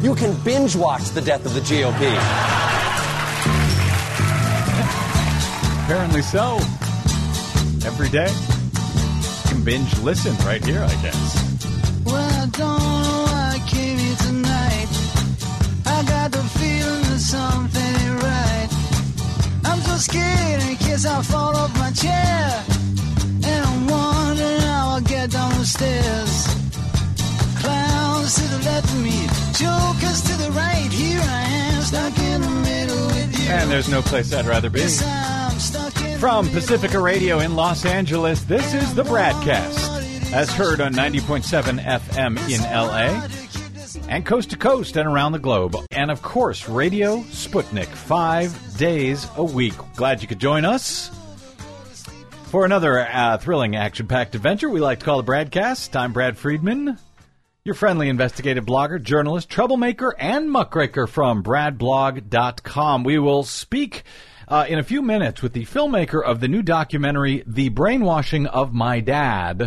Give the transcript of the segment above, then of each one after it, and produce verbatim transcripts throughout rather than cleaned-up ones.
You can binge watch the death of the G O P. Apparently so. Every day. You can binge listen right here, I guess. Well, I don't know why I came here tonight. I got the feeling that something ain't right. I'm so scared in case I fall off my chair. And I'm wondering how I'll get down the stairs. Clowns to the left of me, jokers to the right. Here I am, stuck in the middle with you. And there's no place I'd rather be. Yes, I'm stuck in From Pacifica Radio in Los Angeles, this is the Bradcast, as heard on ninety point seven F M in L A, and coast to coast and around the globe. And, of course, Radio Sputnik, five days a week. Glad you could join us for another uh, thrilling, action-packed adventure we like to call the Bradcast. I'm Brad Friedman, your friendly investigative blogger, journalist, troublemaker, and muckraker from brad blog dot com. We will speak uh, in a few minutes with the filmmaker of the new documentary, The Brainwashing of My Dad,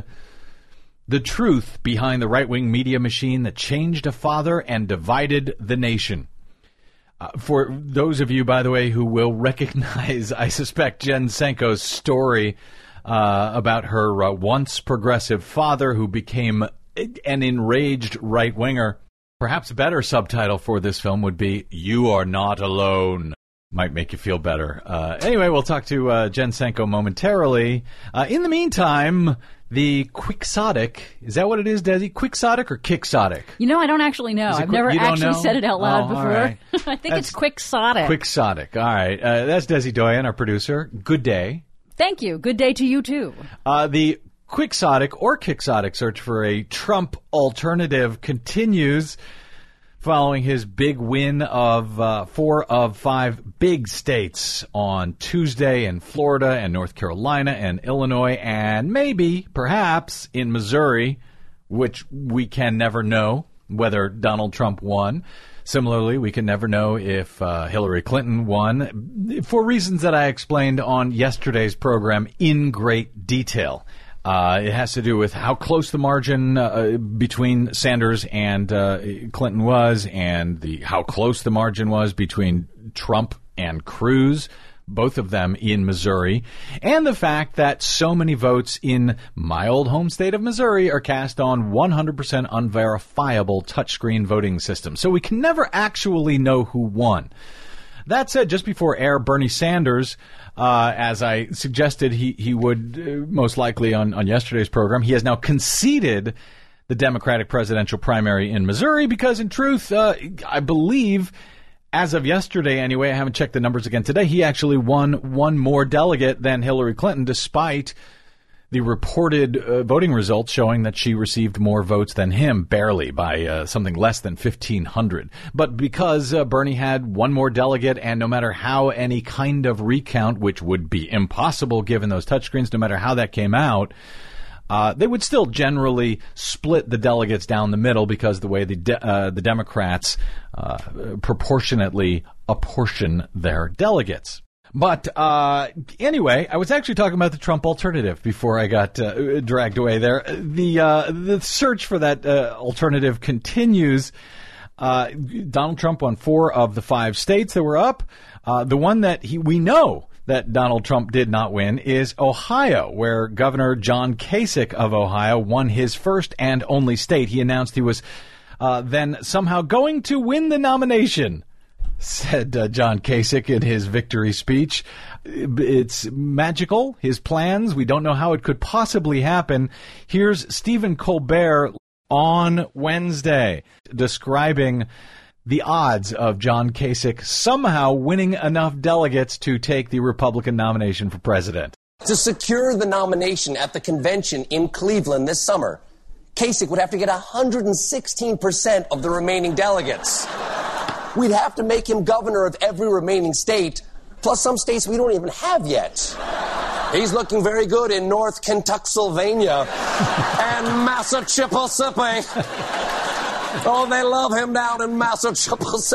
the truth behind the right-wing media machine that changed a father and divided the nation. Uh, for those of you, by the way, who will recognize, I suspect, Jen Senko's story uh, about her uh, once progressive father who became an enraged right-winger, perhaps a better subtitle for this film would be, "You Are Not Alone." Might make you feel better. Uh, anyway, we'll talk to uh, Jen Senko momentarily. Uh, in the meantime, the quixotic, is that what it is, Desi? Quixotic or quixotic? You know, I don't actually know. I've qu- never actually know? said it out loud oh, before. Right. I think That's it's quixotic. Quixotic. All right. Uh, that's Desi Doyen, our producer. Good day. Thank you. Good day to you, too. Uh, the quixotic or quixotic search for a Trump alternative continues following his big win of uh, four of five big states on Tuesday in Florida and North Carolina and Illinois and maybe, perhaps, in Missouri, which we can never know whether Donald Trump won. Similarly, we can never know if uh, Hillary Clinton won for reasons that I explained on yesterday's program in great detail. Uh, it has to do with how close the margin uh, between Sanders and uh, Clinton was, and the how close the margin was between Trump and Cruz, both of them in Missouri, and the fact that so many votes in my old home state of Missouri are cast on one hundred percent unverifiable touchscreen voting systems. So we can never actually know who won. That said, just before air, Bernie Sanders, uh, as I suggested he, he would uh, most likely on, on yesterday's program, he has now conceded the Democratic presidential primary in Missouri because, in truth, uh, I believe, as of yesterday anyway, I haven't checked the numbers again today, he actually won one more delegate than Hillary Clinton, despite the reported uh, voting results showing that she received more votes than him, barely, by uh, something less than fifteen hundred. But because uh, Bernie had one more delegate, and no matter how any kind of recount, which would be impossible given those touchscreens, no matter how that came out, uh, they would still generally split the delegates down the middle because the way the de- uh, the Democrats uh, proportionately apportion their delegates. But uh, anyway, I was actually talking about the Trump alternative before I got uh, dragged away there. The uh, the search for that uh, alternative continues. Uh, Donald Trump won four of the five states that were up. Uh, the one that he, we know that Donald Trump did not win is Ohio, where Governor John Kasich of Ohio won his first and only state. He announced he was uh, then somehow going to win the nomination, said uh, John Kasich in his victory speech. It's magical, his plans. We don't know how it could possibly happen. Here's Stephen Colbert on Wednesday describing the odds of John Kasich somehow winning enough delegates to take the Republican nomination for president. To secure the nomination at the convention in Cleveland this summer, Kasich would have to get one hundred sixteen percent of the remaining delegates. We'd have to make him governor of every remaining state, plus some states we don't even have yet. He's looking very good in North Kentucky-sylvania and Massachusetts. Oh, they love him down in Massachusetts.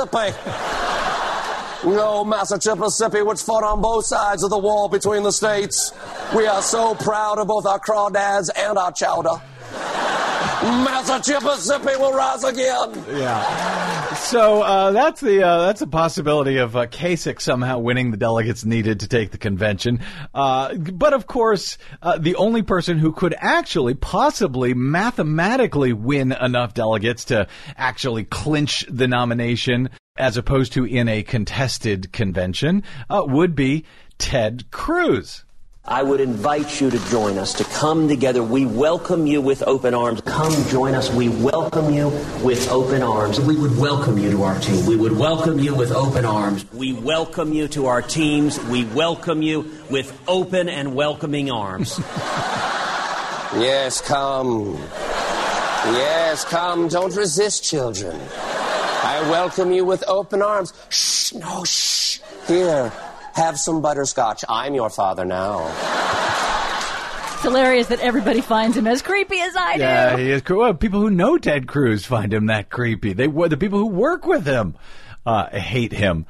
Oh, Massachusetts, which fought on both sides of the wall between the states. We are so proud of both our crawdads and our chowder. Massachusetts will rise again. Yeah. So uh, that's the uh, that's a possibility of uh, Kasich somehow winning the delegates needed to take the convention. Uh, but of course, uh, the only person who could actually possibly mathematically win enough delegates to actually clinch the nomination, as opposed to in a contested convention, uh, would be Ted Cruz. I would invite you to join us, to come together. We welcome you with open arms. Come join us. We welcome you with open arms. We would welcome you to our team. We would welcome you with open arms. We welcome you to our teams. We welcome you with open and welcoming arms. Yes, come. Yes, come. Don't resist, children. I welcome you with open arms. Shh, no, shh. Here. Have some butterscotch. I'm your father now. It's hilarious that everybody finds him as creepy as I do. Yeah, he is cool. Well, people who know Ted Cruz find him that creepy. They the people who work with him uh, hate him.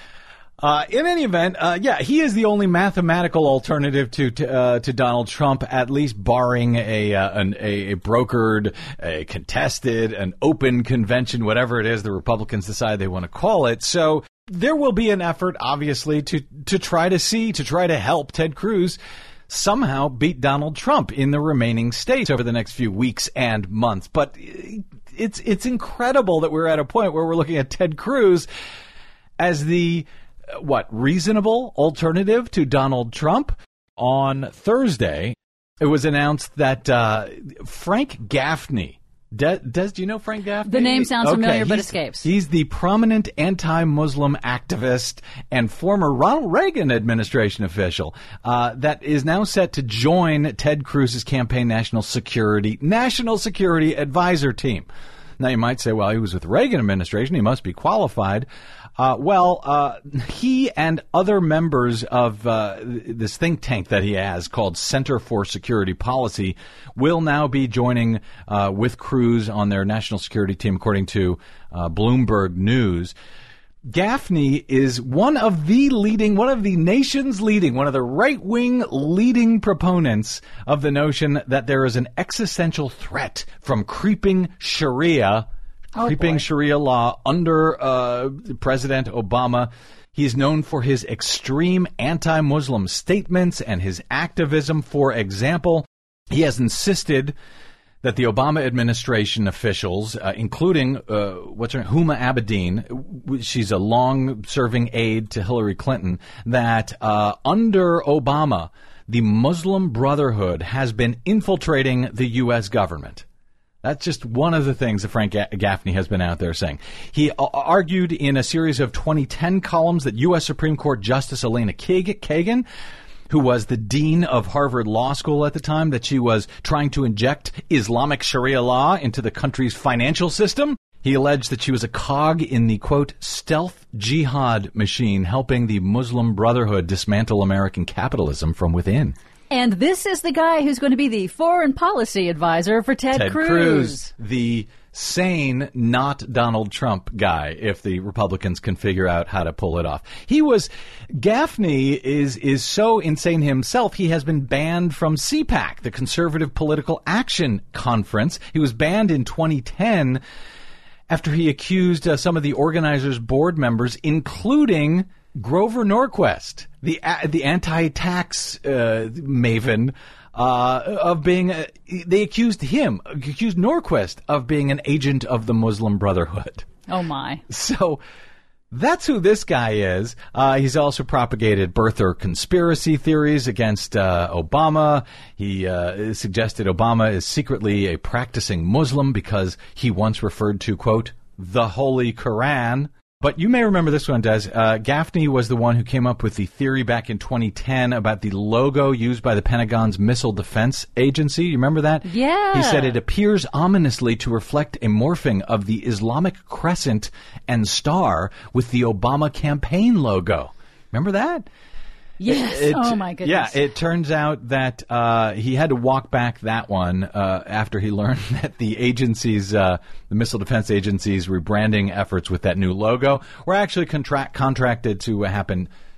Uh, in any event, uh, yeah, he is the only mathematical alternative to to, uh, to Donald Trump, at least barring a, uh, an, a a brokered, a contested, an open convention, whatever it is the Republicans decide they want to call it. So there will be an effort, obviously, to to try to see, to try to help Ted Cruz somehow beat Donald Trump in the remaining states over the next few weeks and months. But it's it's incredible that we're at a point where we're looking at Ted Cruz as the what, reasonable alternative to Donald Trump. On Thursday, it was announced that uh, Frank Gaffney, Des, Des, do you know Frank Gaffney? The name sounds okay, familiar, but he's, escapes. He's the prominent anti-Muslim activist and former Ronald Reagan administration official uh, that is now set to join Ted Cruz's campaign national security national security advisor team. Now, you might say, well, he was with the Reagan administration. He must be qualified. Uh, well, uh, he and other members of uh, this think tank that he has called Center for Security Policy will now be joining uh, with Cruz on their national security team, according to uh, Bloomberg News. Gaffney is one of the leading, one of the nation's leading, one of the right-wing leading proponents of the notion that there is an existential threat from creeping Sharia, oh, creeping boy. Sharia law under uh, President Obama. He's known for his extreme anti-Muslim statements and his activism. For example, he has insisted that the Obama administration officials, uh, including uh, what's her name, Huma Abedin, she's a long-serving aide to Hillary Clinton, that uh, under Obama, the Muslim Brotherhood has been infiltrating the U S government. That's just one of the things that Frank Gaffney has been out there saying. He uh, argued in a series of twenty ten columns that U S Supreme Court Justice Elena Kagan, who was the dean of Harvard Law School at the time, that she was trying to inject Islamic Sharia law into the country's financial system. He alleged that she was a cog in the, quote, stealth jihad machine, helping the Muslim Brotherhood dismantle American capitalism from within. And this is the guy who's going to be the foreign policy advisor for Ted, Ted Cruz. Cruz, the sane, not Donald Trump guy, if the Republicans can figure out how to pull it off. He was, Gaffney is is so insane himself, he has been banned from C PAC, the Conservative Political Action Conference. He was banned in twenty ten after he accused uh, some of the organizers' board members, including Grover Norquist, the uh, the anti-tax uh, maven, uh, of being, uh, they accused him, accused Norquist of being an agent of the Muslim Brotherhood. Oh, my. So that's who this guy is. Uh, he's also propagated birther conspiracy theories against uh, Obama. He uh, suggested Obama is secretly a practicing Muslim because he once referred to, quote, the Holy Quran. But you may remember this one, Des. Uh, Gaffney was the one who came up with the theory back in twenty ten about the logo used by the Pentagon's Missile Defense Agency. You remember that? Yeah. He said it appears ominously to reflect a morphing of the Islamic crescent and star with the Obama campaign logo. Remember that? Yes. It, oh, my goodness. Yeah, it turns out that uh, he had to walk back that one uh, after he learned that the agency's, uh, the Missile Defense Agency's rebranding efforts with that new logo were actually contract- contracted to happen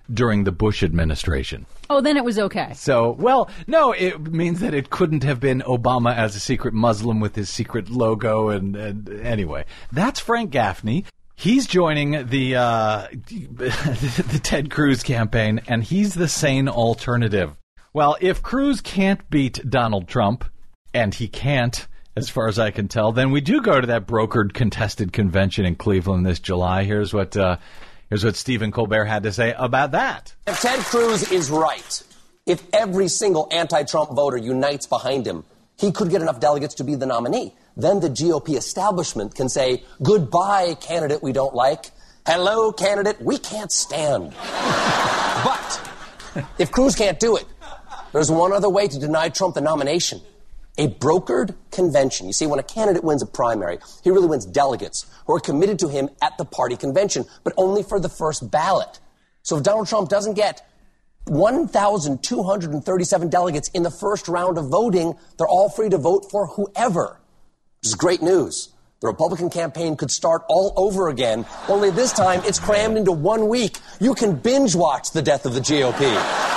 during the Bush administration. Oh, then it was okay. So, well, no, it means that it couldn't have been Obama as a secret Muslim with his secret logo. And, and anyway, that's Frank Gaffney. He's joining the uh, the Ted Cruz campaign, and he's the sane alternative. Well, if Cruz can't beat Donald Trump, and he can't, as far as I can tell, then we do go to that brokered contested convention in Cleveland this July. Here's what uh, here's what Stephen Colbert had to say about that. If Ted Cruz is right, if every single anti-Trump voter unites behind him, he could get enough delegates to be the nominee. Then the G O P establishment can say, goodbye, candidate we don't like. Hello, candidate we can't stand. But if Cruz can't do it, there's one other way to deny Trump the nomination. A brokered convention. You see, when a candidate wins a primary, he really wins delegates who are committed to him at the party convention, but only for the first ballot. So if Donald Trump doesn't get one thousand two hundred thirty-seven delegates in the first round of voting, they're all free to vote for whoever. Which is great news. The Republican campaign could start all over again, only this time it's crammed into one week. You can binge watch the death of the G O P.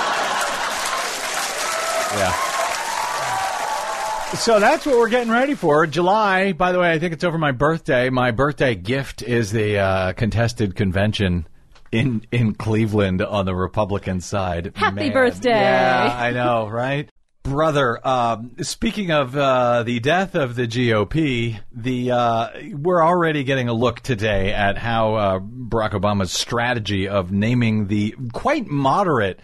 Yeah. So that's what we're getting ready for. July, by the way, I think it's over my birthday. My birthday gift is the uh, contested convention in in Cleveland on the Republican side. Happy Man. birthday. Yeah, I know, right? Brother, um, speaking of uh, the death of the G O P, the uh, we're already getting a look today at how uh, Barack Obama's strategy of naming the quite moderate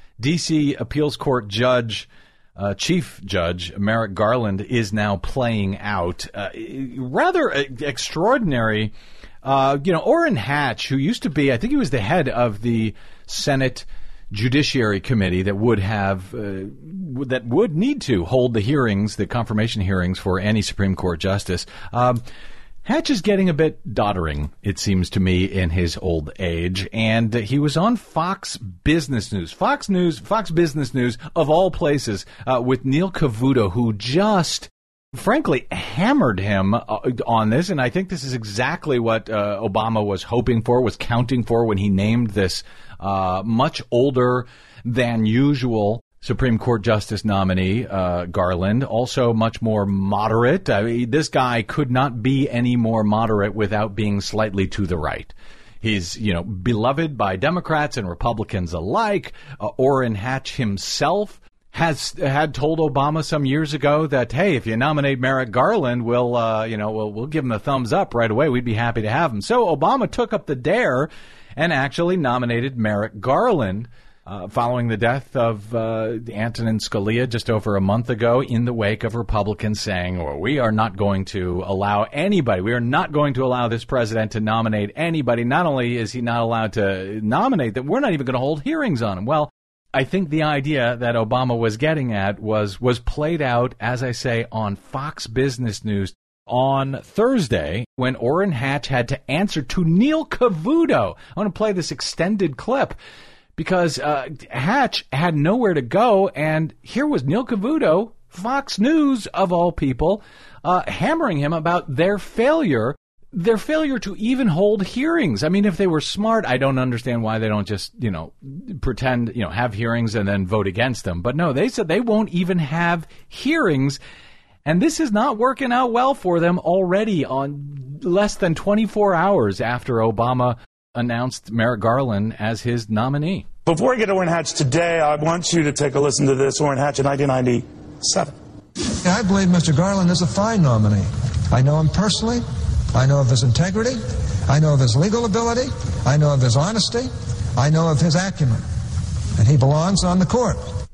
D C appeals court judge, Uh, Chief Judge Merrick Garland, is now playing out. Uh, rather extraordinary. Uh, you know, Orrin Hatch, who used to be, I think he was the head of the Senate Judiciary Committee that would have, uh, that would need to hold the hearings, the confirmation hearings for any Supreme Court justice. Um, Hatch is getting a bit doddering, it seems to me, in his old age, and he was on Fox Business News, Fox News, Fox Business News, of all places, uh, with Neil Cavuto, who just, frankly, hammered him uh, on this, and I think this is exactly what uh, Obama was hoping for, was counting for when he named this uh, much older than usual Supreme Court Justice nominee, uh, Garland, also much more moderate. I mean, this guy could not be any more moderate without being slightly to the right. He's, you know, beloved by Democrats and Republicans alike. Uh, Orrin Hatch himself has had told Obama some years ago that, hey, if you nominate Merrick Garland, we'll, uh, you know, we'll, we'll give him a thumbs up right away. We'd be happy to have him. So Obama took up the dare and actually nominated Merrick Garland, Uh, following the death of uh, Antonin Scalia just over a month ago, in the wake of Republicans saying, well, we are not going to allow anybody, we are not going to allow this president to nominate anybody. Not only is he not allowed to nominate them, we're not even going to hold hearings on him. Well, I think the idea that Obama was getting at was was played out, as I say, on Fox Business News on Thursday, when Orrin Hatch had to answer to Neil Cavuto. I want to play this extended clip, because uh, Hatch had nowhere to go, and here was Neil Cavuto, Fox News of all people, uh, hammering him about their failure, their failure to even hold hearings. I mean, if they were smart, I don't understand why they don't just, you know, pretend, you know, have hearings and then vote against them. But no, they said they won't even have hearings, and this is not working out well for them already on less than twenty-four hours after Obama announced Merrick Garland as his nominee. Before I get to Orrin Hatch today, I want you to take a listen to this. Orrin Hatch in nineteen ninety-seven. I believe Mister Garland is a fine nominee. I know him personally. I know of his integrity. I know of his legal ability. I know of his honesty. I know of his acumen. And he belongs on the court.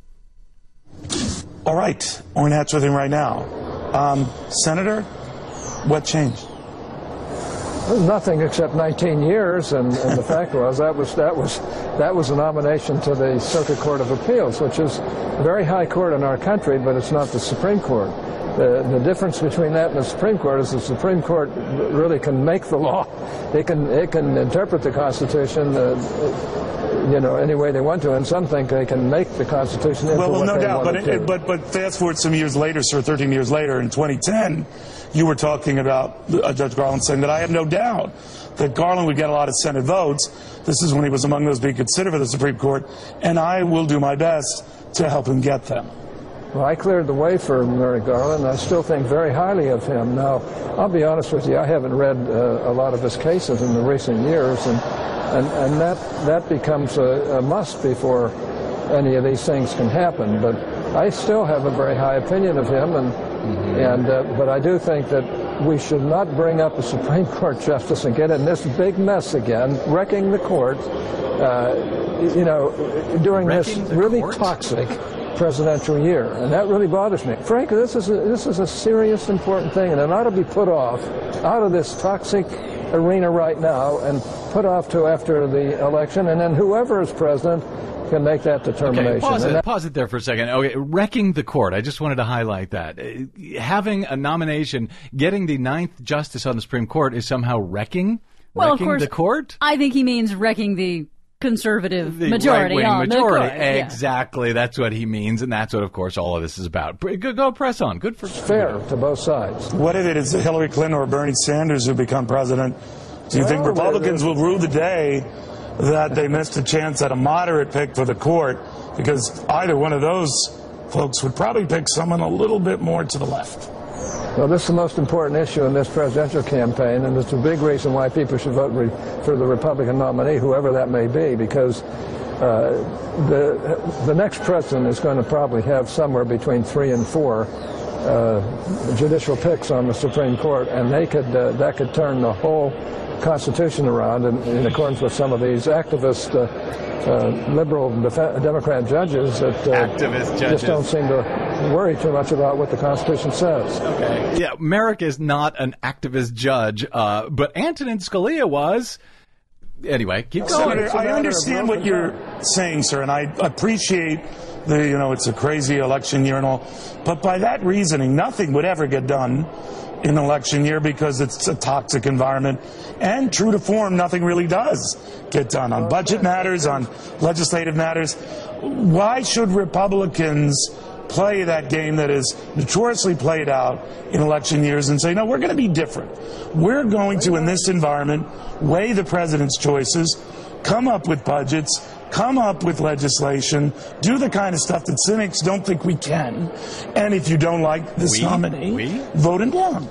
All right. Orrin Hatch with him right now. Um, Senator, what changed? Nothing except nineteen years, and, and the fact was that was that was that was a nomination to the Circuit Court of Appeals, which is a very high court in our country, but it's not the Supreme Court. The, the difference between that and the Supreme Court is the Supreme Court really can make the law. It can it can interpret the Constitution. Uh, you know, any way they want to, and some think they can make the Constitution into well, well, what no they doubt. want But, it it, but but fast forward some years later, sir, thirteen years later, in twenty ten, you were talking about uh, Judge Garland saying that I have no doubt that Garland would get a lot of Senate votes. This is when he was among those being considered for the Supreme Court, and I will do my best to help him get them. Well, I cleared the way for Merrick Garland. I still think very highly of him. Now, I'll be honest with you, I haven't read uh, a lot of his cases in the recent years, and and, and that, that becomes a, a must before any of these things can happen. But I still have a very high opinion of him, and, mm-hmm. and uh, but I do think that we should not bring up a Supreme Court justice and get in this big mess again, wrecking the court, uh, you know, during Wrecking this the really court? toxic presidential year, and that really bothers me. Frankly, this is a, this is a serious, important thing, and it ought to be put off out of this toxic arena right now and put off to after the election, and then whoever is president can make that determination. Okay, pause And it, that- pause it there for a second. Okay, wrecking the court. I just wanted to highlight that. Uh, Having a nomination, getting the ninth justice on the Supreme Court is somehow wrecking? Well, wrecking of course, the court? I think he means wrecking the conservative The majority right-wing on majority. the court. Yeah. Exactly. That's what he means, and that's what, of course, all of this is about. Go, go press on. Good for fair to both sides. What if it is Hillary Clinton or Bernie Sanders who become president? Do you Well, think Republicans there- will rue the day that they missed a chance at a moderate pick for the court? Because either one of those folks would probably pick someone a little bit more to the left. Well, this is the most important issue in this presidential campaign, and it's a big reason why people should vote re- for the Republican nominee, whoever that may be, because uh, the the next president is going to probably have somewhere between three and four uh, judicial picks on the Supreme Court, and they could uh, that could turn the whole Constitution around in, in accordance with some of these activist uh, uh, liberal def- Democrat judges that uh, Activist just judges. don't seem to worry too much about what the Constitution says. Okay. Yeah, Merrick is not an activist judge, uh, but Antonin Scalia was. Anyway, keep going. Senator, it's a I matter understand of what broken you're down. saying, sir, and I appreciate the, you know, it's a crazy election year and all. But by that reasoning, nothing would ever get done in an election year because it's a toxic environment. And true to form, nothing really does get done on budget matters, on legislative matters. Why should Republicans play that game that is notoriously played out in election years and say, no, we're going to be different. We're going to, in this environment, weigh the president's choices, come up with budgets, come up with legislation, do the kind of stuff that cynics don't think we can. And if you don't like this We? nominee, We? vote him down.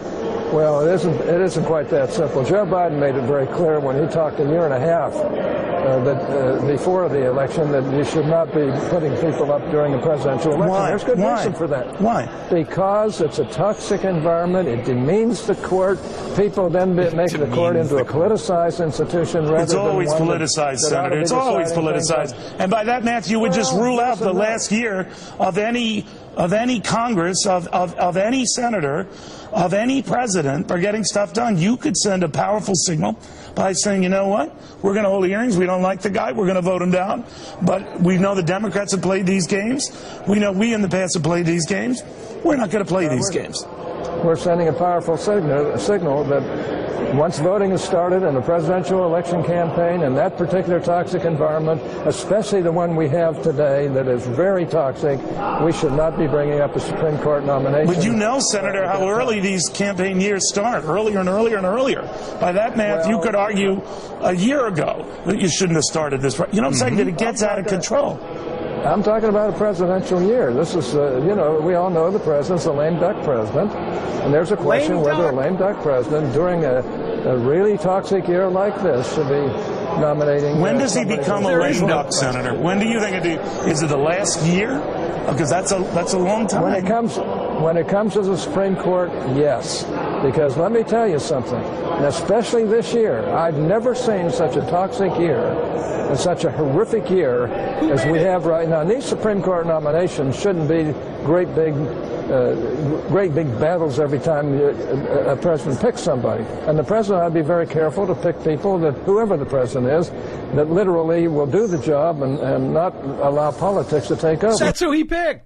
Well, it isn't, it isn't quite that simple. Joe Biden made it very clear when he talked a year and a half uh, that uh, before the election that you should not be putting people up during a presidential election. Why? There's good Why? reason for that. Why? Because it's a toxic environment. It demeans the court. People then be, make the court demeans into the a politicized institution rather It's than always one that- politicized, that ought to Senator. be It's always deciding things politicized. like- And by that math, you would just Well, rule out the listen, no. last year of any of any Congress, of, of, of any senator, of any president for getting stuff done. You could send a powerful signal by saying, you know what, we're going to hold hearings. We don't like the guy. We're going to vote him down. But we know the Democrats have played these games. We know we in the past have played these games. We're not going to play these games. We're sending a powerful signal, a signal that once voting is started in the presidential election campaign in that particular toxic environment, especially the one we have today that is very toxic, we should not be bringing up a Supreme Court nomination. But you know, Senator, how early these campaign years start, earlier and earlier and earlier. By that math, you Well- could argue a year ago that you shouldn't have started this. You know what I'm saying? That it gets out of control. I'm talking about a presidential year. This is, uh, you know, we all know the president's a lame duck president. And there's a question Lame whether duck. a lame duck president during a, a really toxic year like this should be nominating. When uh, does he somebody become a who's- There is lame no duck, Senator? When do you think it is? It the last year? Because that's a that's a long time. When it comes when it comes to the Supreme Court, yes. Because let me tell you something, and especially this year, I've never seen such a toxic year and such a horrific year as we have right now. And these Supreme Court nominations shouldn't be great big uh, great big battles every time you, a, a president picks somebody. And the president ought to be very careful to pick people that, whoever the president is, that literally will do the job and, and not allow politics to take over. That's who he picked.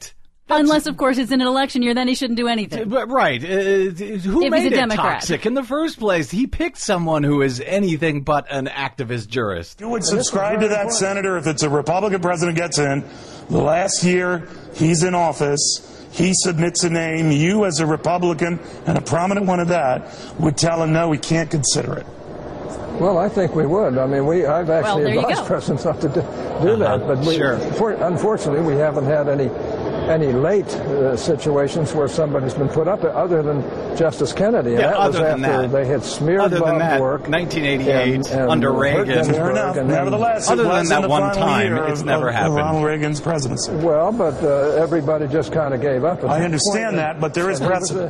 Unless, of course, it's in an election year, then he shouldn't do anything. But right. Uh, who If made he's a it Democrat. toxic in the first place? He picked someone who is anything but an activist jurist. You would subscribe to that, Senator, if it's a Republican president gets in, the last year he's in office, he submits a name, you as a Republican, and a prominent one of that, would tell him, no, we can't consider it. Well, I think we would. I mean, we I've actually Well, there you advised go. presidents not to do, do that, but we, Sure. for, unfortunately, we haven't had any any late uh, situations where somebody's been put up, other than Justice Kennedy. And Yeah, that was other than after that. they had smeared Other than Bob that, Work. nineteen eighty-eight, and- and under Bert Reagan. Ginsburg, Fair enough. and then- Nevertheless, Other it than was that in the one final time, year it's of, never of happened. Ronald Reagan's presidency. Well, but uh, everybody just kind of gave up. At I that understand point. that, but there is And it was precedent.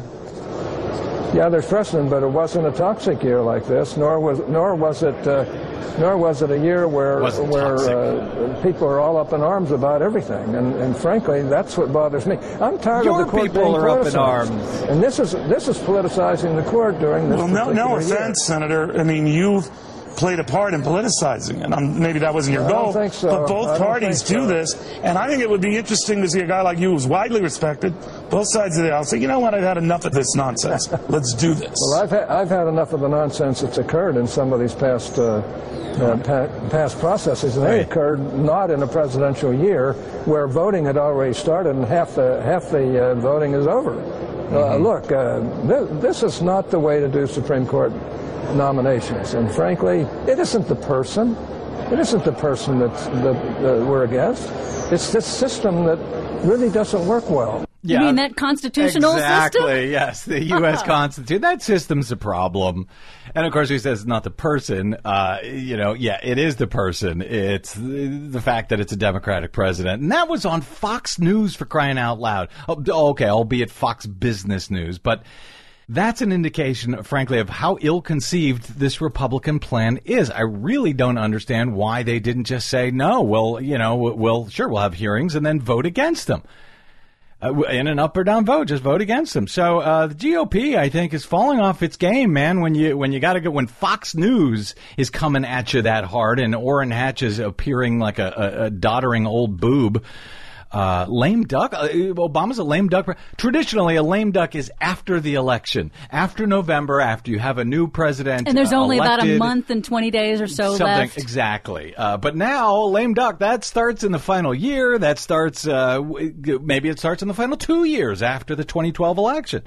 a- Yeah, there's precedent, but it wasn't a toxic year like this, nor was nor was it uh, nor was it a year where Wasn't where toxic. uh, people are all up in arms about everything. And, and frankly, that's what bothers me. I'm tired Your of the court people being are up in politicized. arms. And this is this is politicizing the court during this. Well, no, no particular year. offense, Senator. I mean, you've played a part in politicizing it. Um, maybe that wasn't your I don't goal, think so. but I both don't parties think do so. this, and I think it would be interesting to see a guy like you who's widely respected, both sides of the aisle, say, you know what, I've had enough of this nonsense. Let's do this. Well, I've had, I've had enough of the nonsense that's occurred in some of these past uh, uh, pa- past processes, and they Right. occurred not in a presidential year where voting had already started and half the half the uh, voting is over. Uh, look, uh, th- this is not the way to do Supreme Court nominations, and frankly, it isn't the person. It isn't the person that, that, that we're against. It's this system that really doesn't work well. You mean that constitutional exactly, system? yes. The U S Constitution. That system's a problem. And, of course, he says not the person. Uh, you know, yeah, it is the person. It's the, the fact that it's a Democratic president. And that was on Fox News, for crying out loud. Oh, okay, albeit Fox Business News. But that's an indication, frankly, of how ill-conceived this Republican plan is. I really don't understand why they didn't just say, no, well, you know, we'll, sure, we'll have hearings and then vote against them. Uh, in an up or down vote, just vote against them. So uh, the G O P, I think, is falling off its game, man. When you when you got to go, when Fox News is coming at you that hard, and Orrin Hatch is appearing like a, a, a doddering old boob. Uh, lame duck? Uh, Obama's a lame duck. Traditionally, a lame duck is after the election, after November, after you have a new president. And there's uh, only about a elected. month and twenty days or so Something, left. exactly. Uh, but now, lame duck, that starts in the final year. That starts, uh, w- maybe it starts in the final two years after the twenty twelve election.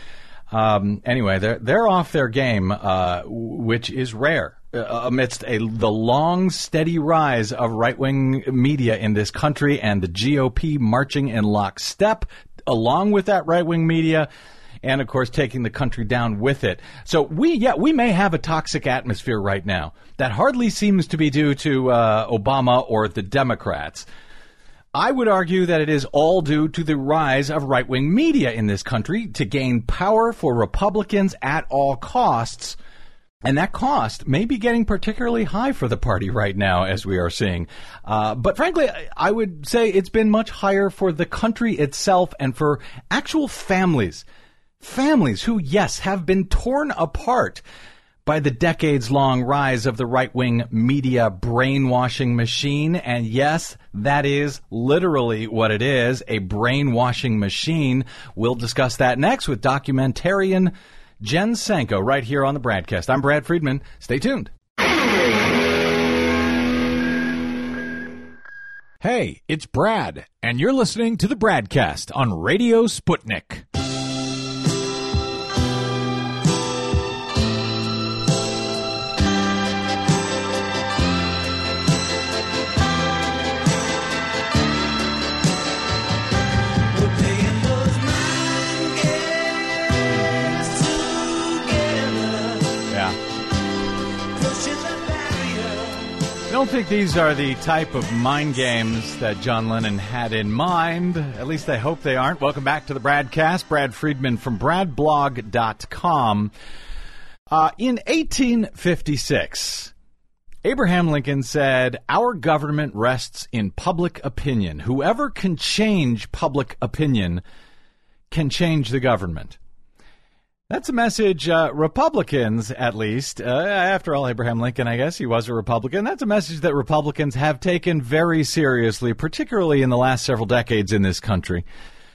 Um, anyway, they're they're off their game, uh, which is rare uh, amidst a the long, steady rise of right-wing media in this country, and the G O P marching in lockstep along with that right-wing media. And, of course, taking the country down with it. So we, yeah, we may have a toxic atmosphere right now that hardly seems to be due to uh, Obama or the Democrats. I would argue that it is all due to the rise of right-wing media in this country to gain power for Republicans at all costs. And that cost may be getting particularly high for the party right now, as we are seeing. Uh, but frankly, I would say it's been much higher for the country itself and for actual families. Families who, yes, have been torn apart by the decades-long rise of the right-wing media brainwashing machine. And yes, that is literally what it is, a brainwashing machine. We'll discuss that next with documentarian Jen Sanko right here on the Bradcast. I'm Brad Friedman. Stay tuned. Hey, it's Brad, and you're listening to the Bradcast on Radio Sputnik. I don't think these are the type of mind games that John Lennon had in mind. At least I hope they aren't. Welcome back to the Bradcast. Brad Friedman from brad blog dot com. Uh, in eighteen fifty-six, Abraham Lincoln said, "Our government rests in public opinion. Whoever can change public opinion can change the government." That's a message uh, Republicans, at least, uh, after all, Abraham Lincoln, I guess, he was a Republican. That's a message that Republicans have taken very seriously, particularly in the last several decades in this country.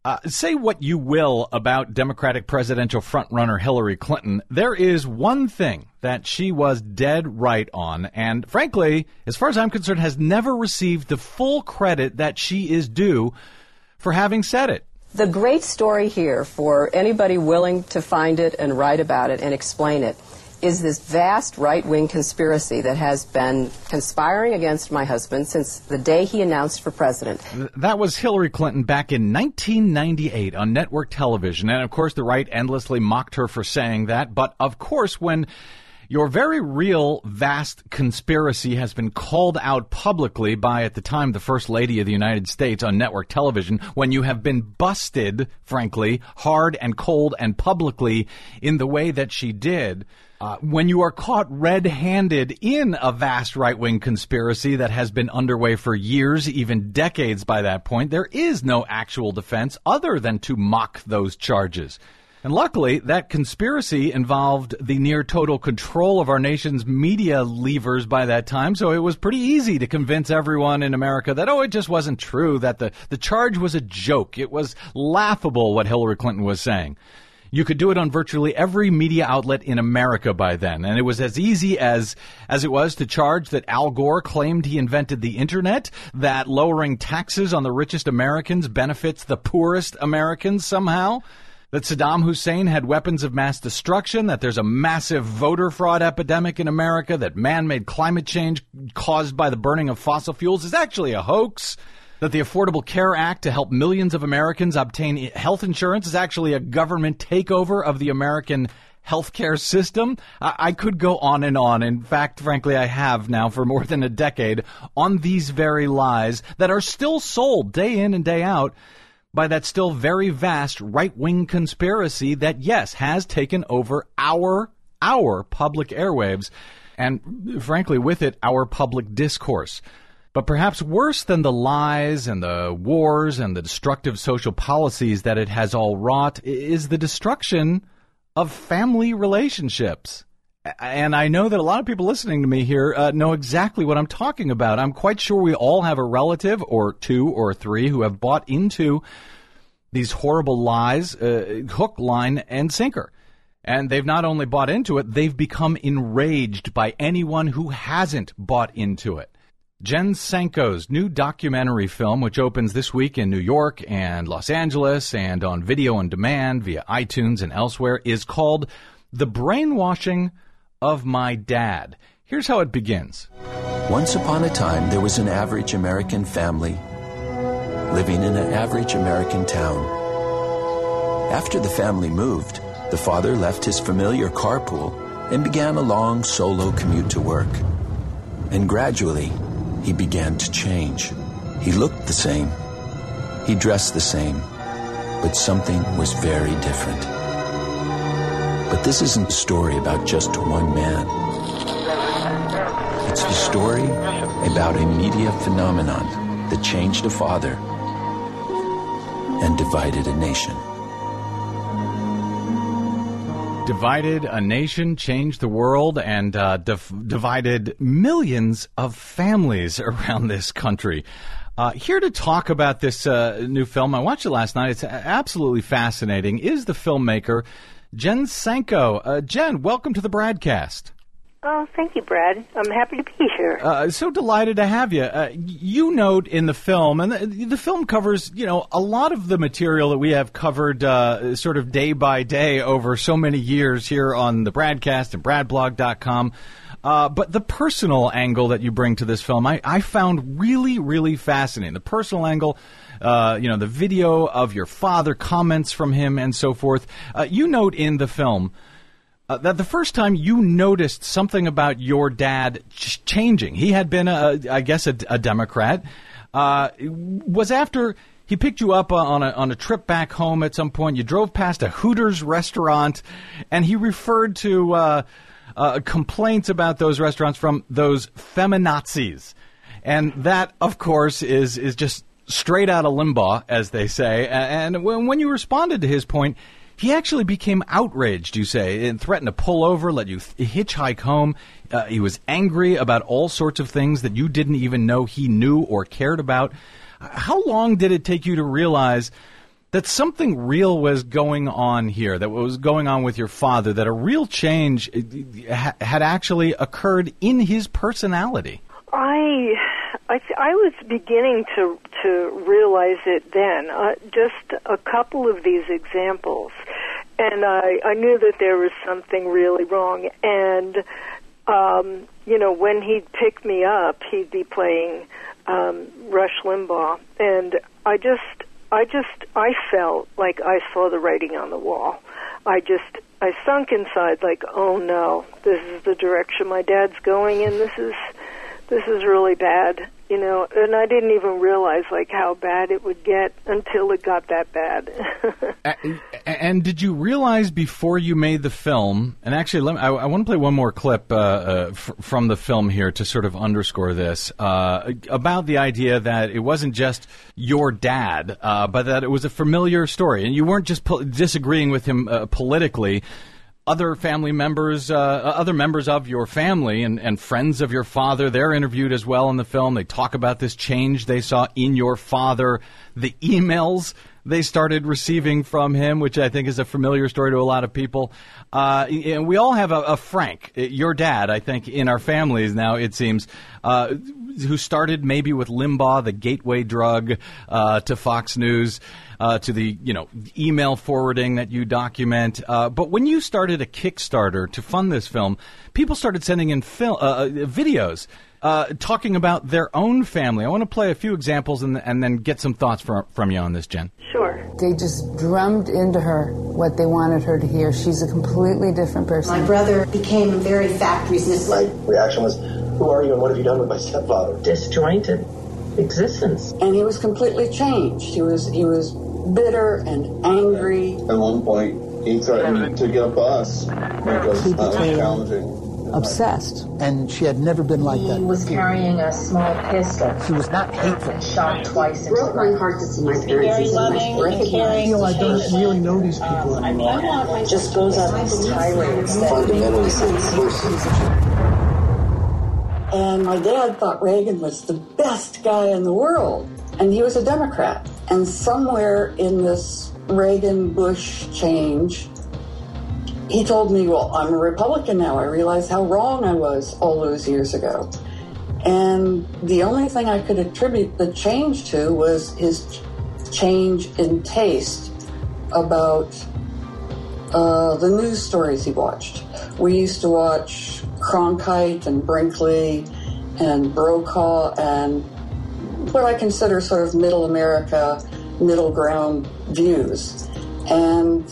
Uh, say what you will about Democratic presidential frontrunner Hillary Clinton, there is one thing that she was dead right on, and frankly, as far as I'm concerned, has never received the full credit that she is due for having said it. The great story here, for anybody willing to find it and write about it and explain it, is this vast right-wing conspiracy that has been conspiring against my husband since the day he announced for president. That was Hillary Clinton back in nineteen ninety-eight on network television. And, of course, the right endlessly mocked her for saying that. But, of course, when your very real, vast conspiracy has been called out publicly by, at the time, the First Lady of the United States on network television, when you have been busted, frankly, hard and cold and publicly in the way that she did, Uh, when you are caught red-handed in a vast right-wing conspiracy that has been underway for years, even decades by that point, there is no actual defense other than to mock those charges. And luckily, that conspiracy involved the near-total control of our nation's media levers by that time, so it was pretty easy to convince everyone in America that, oh, it just wasn't true, that the, the charge was a joke. It was laughable what Hillary Clinton was saying. You could do it on virtually every media outlet in America by then, and it was as easy as as it was to charge that Al Gore claimed he invented the Internet, that lowering taxes on the richest Americans benefits the poorest Americans somehow, that Saddam Hussein had weapons of mass destruction, that there's a massive voter fraud epidemic in America, that man-made climate change caused by the burning of fossil fuels is actually a hoax, that the Affordable Care Act to help millions of Americans obtain health insurance is actually a government takeover of the American healthcare system. I, I could go on and on. In fact, frankly, I have now for more than a decade on these very lies that are still sold day in and day out by that still very vast right-wing conspiracy that, yes, has taken over our, our public airwaves and, frankly, with it, our public discourse. But perhaps worse than the lies and the wars and the destructive social policies that it has all wrought is the destruction of family relationships. And I know that a lot of people listening to me here uh, know exactly what I'm talking about. I'm quite sure we all have a relative or two or three who have bought into these horrible lies, uh, hook, line, and sinker. And they've not only bought into it, they've become enraged by anyone who hasn't bought into it. Jen Sanko's new documentary film, which opens this week in New York and Los Angeles and on video on demand via iTunes and elsewhere, is called The Brainwashing of My Dad. Here's how it begins. Once upon a time, there was an average American family living in an average American town. After the family moved, the father left his familiar carpool and began a long solo commute to work. And gradually, he began to change. He looked the same. He dressed the same. But something was very different. But this isn't a story about just one man. It's the story about a media phenomenon that changed a father and divided a nation. Divided a nation, changed the world, and uh, dif- divided millions of families around this country. Uh, here to talk about this uh, new film, I watched it last night. It's absolutely fascinating, is the filmmaker Jen Sanko. Uh, Jen, welcome to the Bradcast. Oh, thank you, Brad. I'm happy to be here. Uh, so delighted to have you. Uh, you note in the film, and the, the film covers, you know, a lot of the material that we have covered uh, sort of day by day over so many years here on the Bradcast and brad blog dot com. Uh, but the personal angle that you bring to this film, I, I found really, really fascinating. The personal angle, uh, you know, the video of your father, comments from him, and so forth. Uh, you note in the film Uh, that the first time you noticed something about your dad ch- changing, he had been, a, I guess, a, a Democrat, uh, was after he picked you up on a, on a trip back home at some point. You drove past a Hooters restaurant, and he referred to uh, uh, complaints about those restaurants from those feminazis. And that, of course, is, is just straight out of Limbaugh, as they say. And when, when you responded to his point, he actually became outraged, you say, and threatened to pull over, let you th- hitchhike home. Uh, he was angry about all sorts of things that you didn't even know he knew or cared about. How long did it take you to realize that something real was going on here, that what was going on with your father, that a real change ha- had actually occurred in his personality. I, I, I was beginning to to realize it then. Uh, just a couple of these examples, and I, I knew that there was something really wrong. And um, you know, when he'd pick me up, he'd be playing um, Rush Limbaugh, and I just, I just, I felt like I saw the writing on the wall. I just, I sunk inside, like, oh no, this is the direction my dad's going in. This is. This is really bad, you know, and I didn't even realize, like, how bad it would get until it got that bad. and, and did you realize before you made the film, and actually, let me, I, I want to play one more clip uh, uh, f- from the film here to sort of underscore this, uh, about the idea that it wasn't just your dad, uh, but that it was a familiar story, and you weren't just po- disagreeing with him uh, politically. Other family members, uh, other members of your family and, and friends of your father, they're interviewed as well in the film. They talk about this change they saw in your father, the emails they started receiving from him, which I think is a familiar story to a lot of people. Uh, and we all have a, a Frank, your dad, I think, in our families now, it seems, uh, who started maybe with Limbaugh, the gateway drug, uh, to Fox News. Uh, to the, you know, email forwarding that you document. Uh, but when you started a Kickstarter to fund this film, people started sending in fil- uh, videos uh, talking about their own family. I want to play a few examples and, and then get some thoughts from, from you on this, Jen. Sure. They just drummed into her what they wanted her to hear. She's a completely different person. My brother became very fact resistant. My reaction was, who are you and what have you done with my stepfather? Disjointed existence. And he was completely changed. He was he was bitter and angry. At one point, he threatened to get a bus because He that was became challenging. obsessed. And she had never been like that. He was carrying a small pistol. She was not hateful. And shot twice. It broke my heart to see my parents. Very loving and caring. I feel I don't really know these people. I mean, just goes on these tirades. Fundamentally senseless. And my dad thought Reagan was the best guy in the world. And he was a Democrat. And somewhere in this Reagan-Bush change, he told me, well, I'm a Republican now. I realize how wrong I was all those years ago. And the only thing I could attribute the change to was his change in taste about uh, the news stories he watched. We used to watch Cronkite and Brinkley and Brokaw and what I consider sort of middle America, middle ground views. And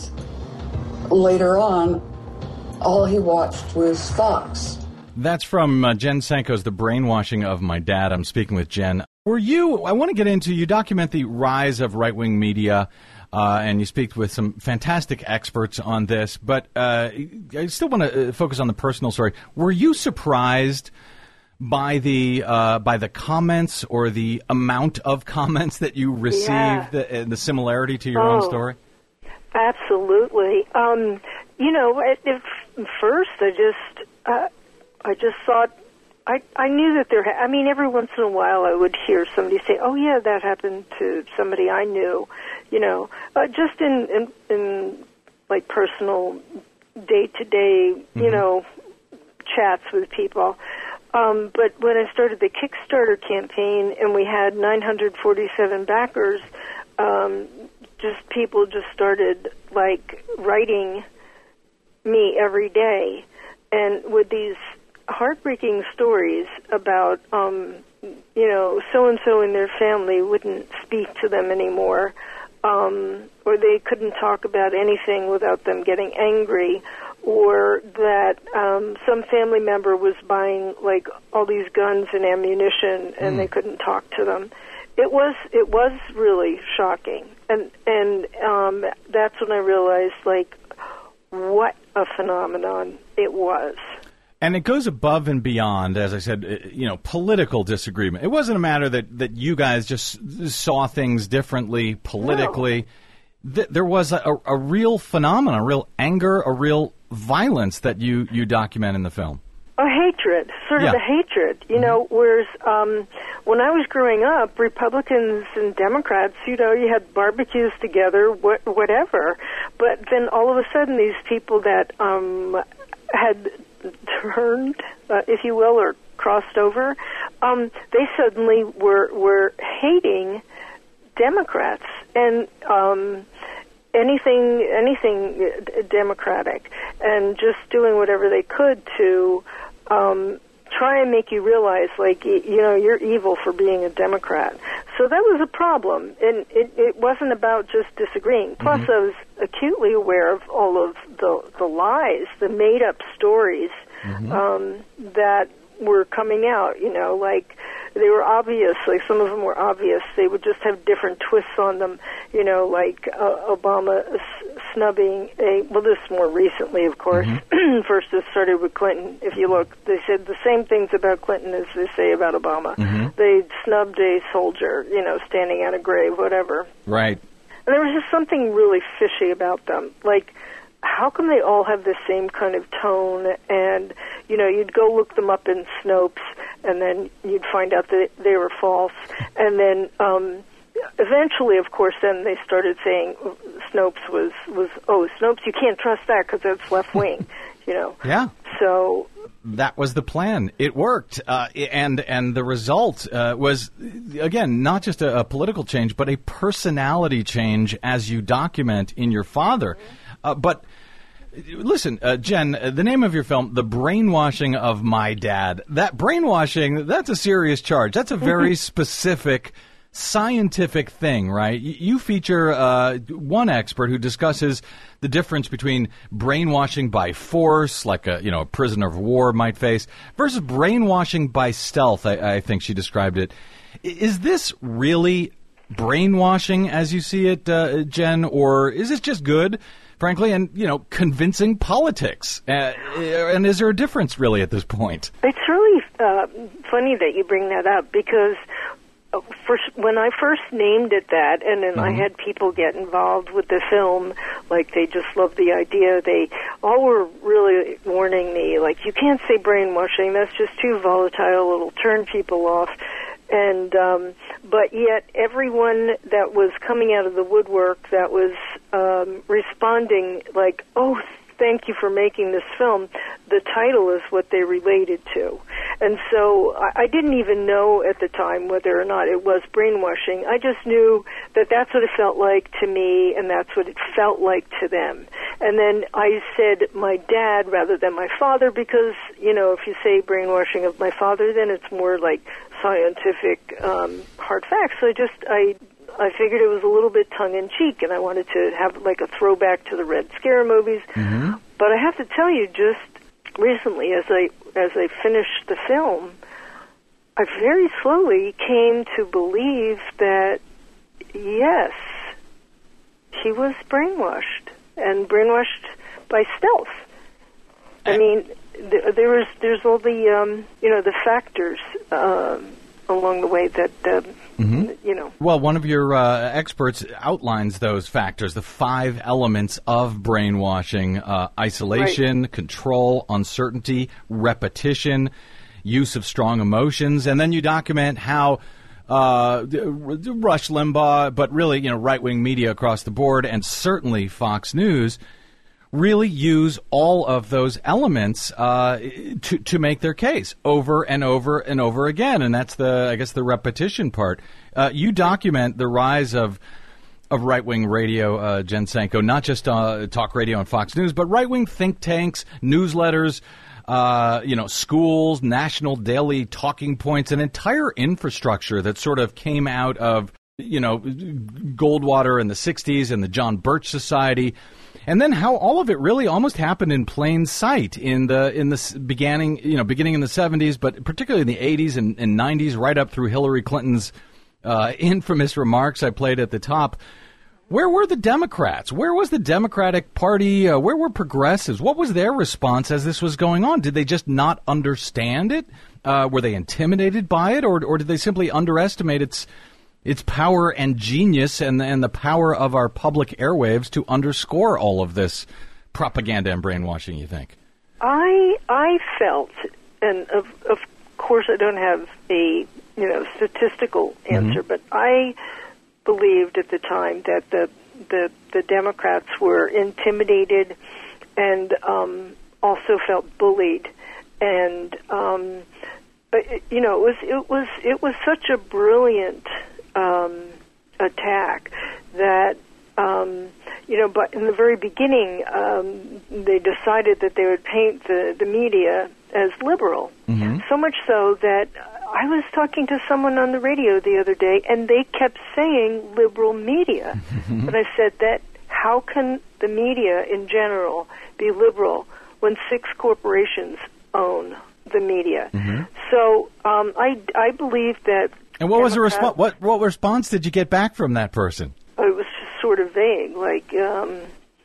later on, all he watched was Fox. That's from uh, Jen Sanko's The Brainwashing of My Dad. I'm speaking with Jen. Were you, I want to get into, you document the rise of right-wing media, uh, and you speak with some fantastic experts on this, but uh, I still want to focus on the personal story. Were you surprised by the uh, by the comments or the amount of comments that you received, Yeah. the, the similarity to your Oh. own story? Absolutely. Um, you know, at, at first I just, uh, I just thought, I, I knew that there, ha- I mean, every once in a while I would hear somebody say, oh yeah, that happened to somebody I knew, you know, uh, just in, in, in like personal day-to-day, mm-hmm. you know, chats with people. Um, but when I started the Kickstarter campaign and we had nine hundred forty-seven backers, um, just people just started like writing me every day, and with these heartbreaking stories about, um, you know, so and so in their family wouldn't speak to them anymore, um, or they couldn't talk about anything without them getting angry, or that um, some family member was buying like all these guns and ammunition and mm. they couldn't talk to them. It was it was really shocking, and and um, that's when I realized like what a phenomenon it was. And it goes above and beyond, as I said, you know, political disagreement. It wasn't a matter that, that you guys just saw things differently politically. No. Th- there was a, a real phenomenon, a real anger, a real violence that you, you document in the film. A hatred, sort Yeah. of a hatred, you know, whereas um, when I was growing up, Republicans and Democrats, you know, you had barbecues together, wh- whatever, but then all of a sudden these people that um, had turned, uh, if you will, or crossed over, um, they suddenly were, were hating Democrats and um, anything anything democratic, and just doing whatever they could to um, try and make you realize, like, y- you know, you're evil for being a Democrat. So that was a problem, and it, it wasn't about just disagreeing. Plus, I was acutely aware of all of the, the lies, the made-up stories um, that were coming out, you know, like they were obvious, like some of them were obvious. They would just have different twists on them, you know, like uh, Obama s- snubbing a, well, this more recently, of course. First it started with Clinton. If you look, they said the same things about Clinton as they say about Obama. They snubbed a soldier, you know, standing at a grave, whatever. Right. And there was just something really fishy about them. Like, how come they all have the same kind of tone? And, you know, you'd go look them up in Snopes, and then you'd find out that they were false. And then um, eventually, of course, then they started saying Snopes was, was oh, Snopes, you can't trust that because that's left-wing, you know. Yeah. So that was the plan. It worked, uh, and and the result uh, was, again, not just a, a political change, but a personality change, as you document in your father. Uh, but listen, uh, Jen, uh, the name of your film, The Brainwashing of My Dad. That brainwashing, that's a serious charge. That's a very specific scientific thing, right? Y- you feature uh, one expert who discusses the difference between brainwashing by force, like a you know a prisoner of war might face, versus brainwashing by stealth. I, I think she described it. I- is this really brainwashing as you see it, uh, Jen, or is this just good, frankly, and you know convincing politics? Uh, and is there a difference really at this point? it's really uh, funny that you bring that up, because First, when I first named it that, and then mm-hmm. I had people get involved with the film, like they just loved the idea. They all were really warning me, like, you can't say brainwashing. That's just too volatile. It'll turn people off. And um, but yet, everyone that was coming out of the woodwork, that was um, responding, like, oh, thank you for making this film, the title is what they related to. And so I, I didn't even know at the time whether or not it was brainwashing. I just knew that that's what it felt like to me, and that's what it felt like to them. And then I said my dad rather than my father, because, you know, if you say brainwashing of my father, then it's more like scientific um, hard facts. So I just, I... I figured it was a little bit tongue-in-cheek, and I wanted to have like a throwback to the Red Scare movies. Mm-hmm. But I have to tell you, just recently, as I as I finished the film, I very slowly came to believe that, yes, he was brainwashed, and brainwashed by stealth. I mean, th- there was there's all the um, you know the factors um, along the way that. Uh, Mm-hmm. You know. Well, one of your uh, experts outlines those factors, the five elements of brainwashing: uh, isolation, right. control, uncertainty, repetition, use of strong emotions, and then you document how uh, Rush Limbaugh, but really, you know, right-wing media across the board, and certainly Fox News, really use all of those elements uh, to to make their case over and over and over again, and that's the I guess the repetition part. Uh, you document the rise of of right wing radio, uh, Jen Sanko, not just uh, talk radio and Fox News, but right wing think tanks, newsletters, uh, you know, schools, national daily talking points, an entire infrastructure that sort of came out of you know Goldwater in the sixties and the John Birch Society. And then how all of it really almost happened in plain sight in the in the beginning, you know, beginning in the seventies, but particularly in the eighties and, and nineties, right up through Hillary Clinton's uh, infamous remarks I played at the top. Where were the Democrats? Where was the Democratic Party? Uh, where were progressives? What was their response as this was going on? Did they just not understand it? Uh, were they intimidated by it, or or did they simply underestimate its its power and genius and, and the power of our public airwaves to underscore all of this propaganda and brainwashing, you think? I I felt and of of course I don't have a you know statistical answer, mm-hmm. but I believed at the time that the the, the Democrats were intimidated and um, also felt bullied, and um, but you know it was it was it was such a brilliant um, attack that. Um, you know, but in the very beginning, um, they decided that they would paint the, the media as liberal. Mm-hmm. So much so that I was talking to someone on the radio the other day, and they kept saying liberal media. Mm-hmm. And I said that how can the media in general be liberal when six corporations own the media? Mm-hmm. So um, I, I believe that... And what was the response? What, what response did you get back from that person? It was just sort of vague, like, um,